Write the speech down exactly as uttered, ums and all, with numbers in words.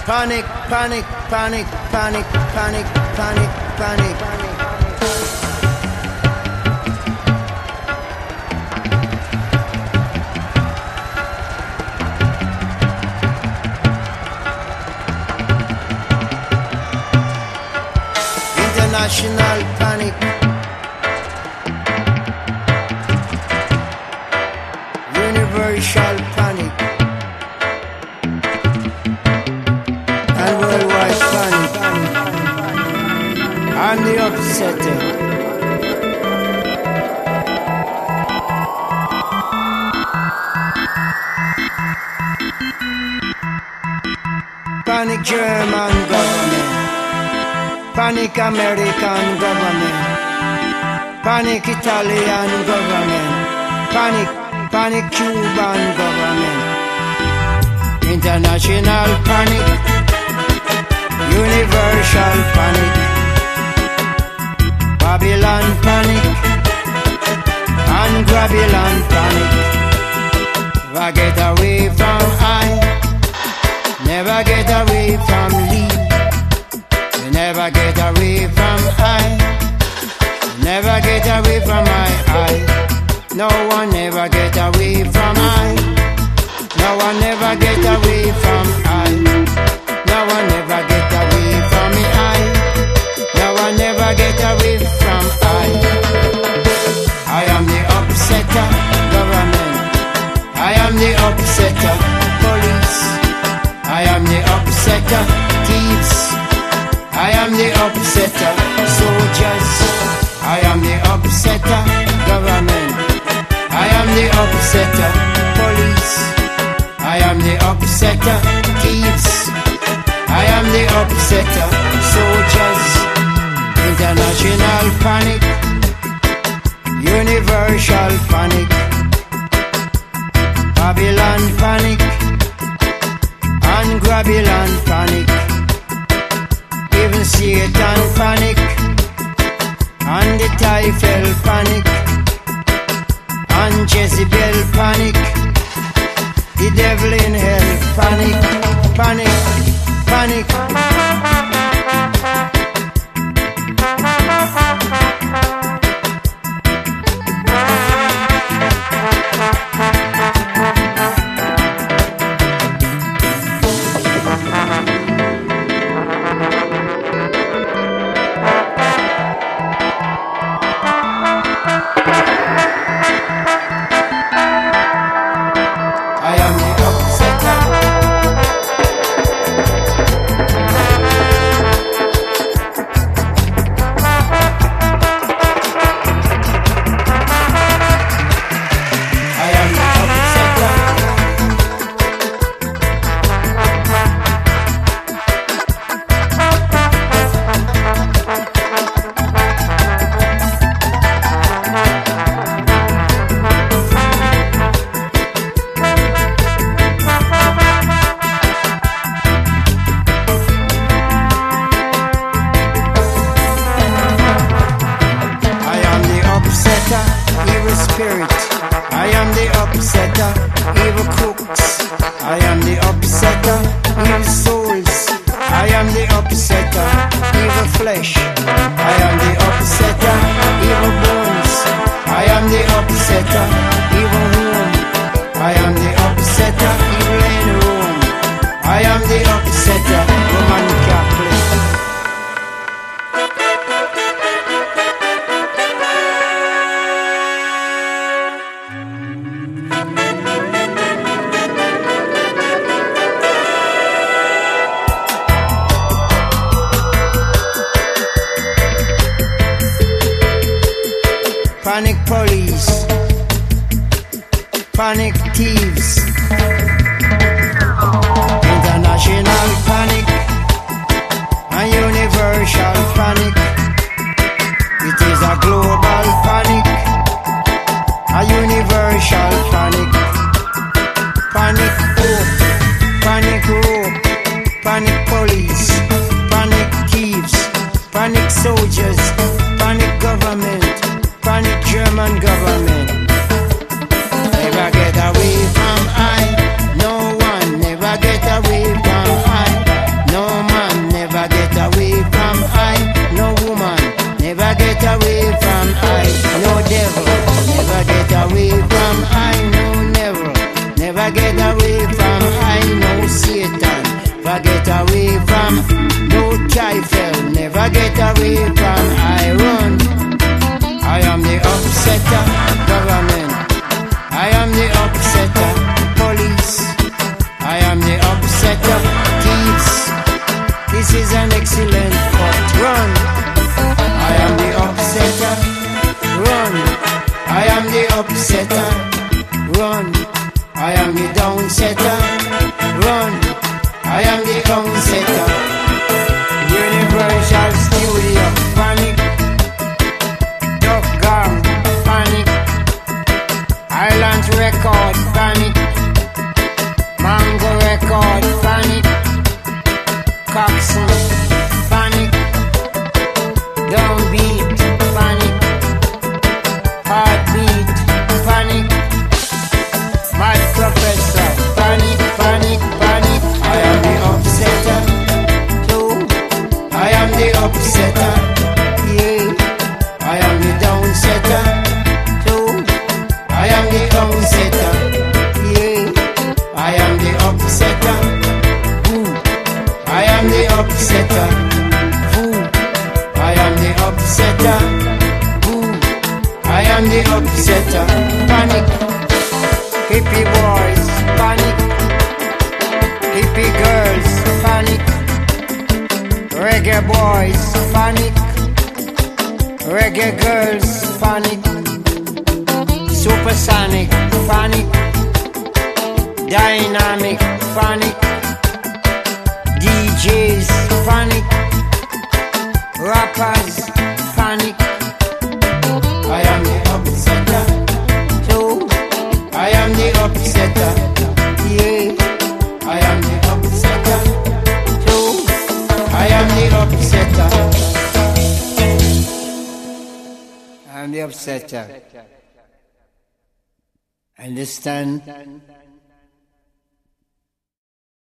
Panic, panic, panic, panic, panic, panic, panic, panic. International panic. Universal panic. And worldwide panic. I'm the upsetter. Panic German government. Panic American government. Panic Italian government. Panic, panic Cuban government. International panic. Universal panic. Babylon panic. And Babylon panic. Never get away from I. Never get away from Lee. You never get away from I. You never get away from my I. No one never get away from I. No one never get away from I. No one never get away from me I. No one never get away from I. I am the upsetter government. I am the upsetter police. I am the upsetter thieves. I am the upsetter soldiers. I am the upsetter government. I am the upsetter police. I am the upsetter thieves. I am the upsetter soldiers. International panic. Universal panic. Babylon panic. And Babylon panic. Even Satan panic. And the Typhel panic. And Jezebel panic. The devil in hell panic. Panic. Panic. Panic police, panic thieves, international panic, and universal panic. It is a global panic, a universal panic. Panic hope, panic rope, panic police, panic thieves, panic soldiers, panic government. Panic German government. Never get away from I. No one never get away from I. from I. No devil, never get away from I. No, never, never get away from I. No Satan, never get away from. No trifle, never get away from I. Run. I am the upsetter, government. I am the upsetter, police. I am the upsetter, thieves. This is an excellent court. Run. I am the upsetter. Run. I am the upsetter. Run. I am the downsetter. Run. I am the downsetter. Universal Studio. Panic. Duck Gang. Panic. Island Record. Panic. Mango Record. Panic. Coxon. Panic. Downbeat. Panic. Heartbeat. Panic. Mad Professor. Panic. Panic. Panic. I am the upsetter. Two. I am the upsetter. Yeah. I am the downsetter. Two. I am the downsetter. Yeah. I am the upsetter. Ooh. I am the upsetter. Ooh. I am the upsetter. Ooh. I am the upsetter. Panic. Hippie boys. Panic. Hippie girls. Panic. Reggae boys. Panic. Reggae girls. Panic. Supersonic. Panic. Dynamic. Panic. D Js. Panic. Rappers. Panic. I am the upsetter. Two. I am the upsetter. Yeah. I am the upsetter. Two. I am the upsetter. I am the upsetter. Understand?